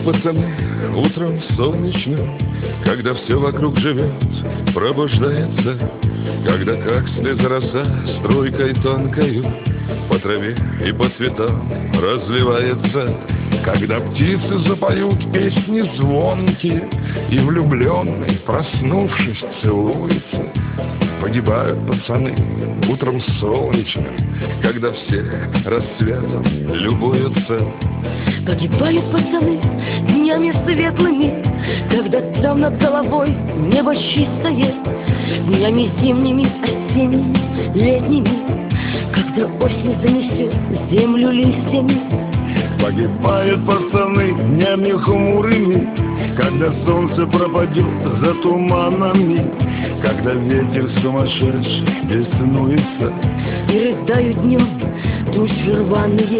пацаны, утром солнечным, когда все вокруг живет, пробуждается, когда как слеза роса струйкой тонкою по траве и по цветам разливается, когда птицы запоют песни звонкие, и влюбленный, проснувшись, целуется. Погибают пацаны утром солнечным, когда все рассветом любуются. Погибают пацаны днями светлыми, когда там над головой небо чистое, днями зимними, осенними, летними, когда осень занесет землю листьями. Погибают пацаны днями хмурыми, когда солнце пропадет за туманами, когда ветер сумасшедший беснуется. И рыдают днем тучи рваные.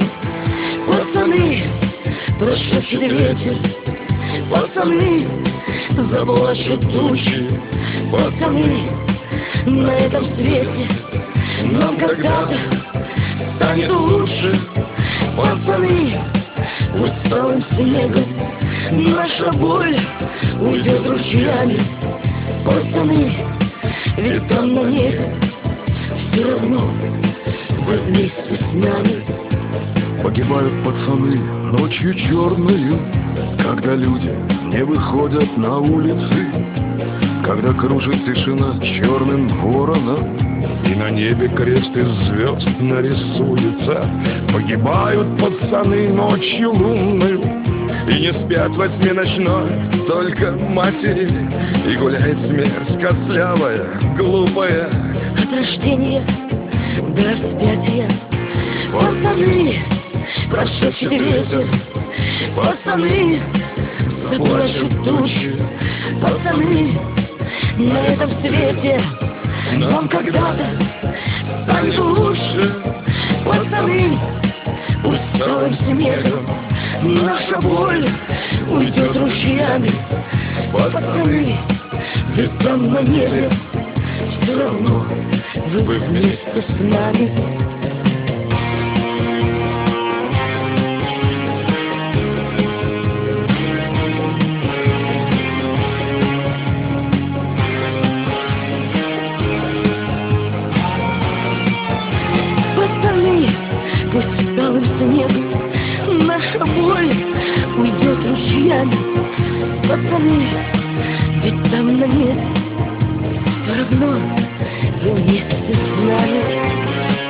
Пацаны, прошепчет ветер, пацаны, заплачут тучи. Пацаны, на этом свете нам когда-то станет лучше. Пацаны, пусть талым снегом наша боль уйдет ручьями. Пацаны, ведь там на небе все равно вы вместе с нами. Погибают пацаны ночью черною, когда люди не выходят на улицы, когда кружит тишина черным вороном, и на небе крест из звезд нарисуется. Погибают пацаны ночью лунную, и не спят во тьме ночной только матери, и гуляет смерть костлявая, глупая, от рождения до распятия. Пацаны, прошепчет ветер, пацаны, заплачут тучи. Пацаны, на этом свете нам когда-то станет лучше. Пацаны, пусть талым снегом наша боль уйдет ручьями. Пацаны, ведь там на небе все равно вы вместе с нами. Пацаны, пусть талым снегом наша боль уйдет ручьями. Пацаны, ведь там на небе все равно вы вместе с нами.